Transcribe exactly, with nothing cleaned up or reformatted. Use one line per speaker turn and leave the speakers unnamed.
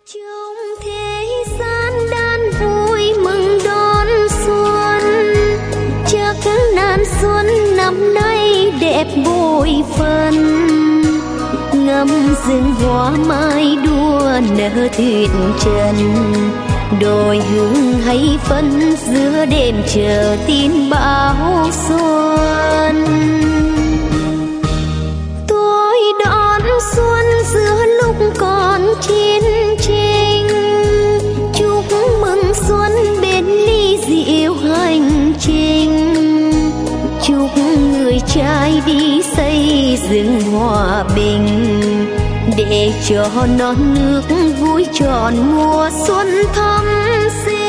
Trong thế gian đan vui mừng đón xuân, chắc nan xuân năm nay đẹp bội phần. Ngắm rừng hoa mai đua nở tuyệt trần, đồi hương hay phân giữa đêm chờ tin báo xuân. Tôi đón xuân giữa lúc còn chiến tranh, chúc mừng xuân bên ly rượu hành trình, chúc người trai đi xây dựng hòa bình, để cho non nước vui tròn mùa xuân thắm sinh.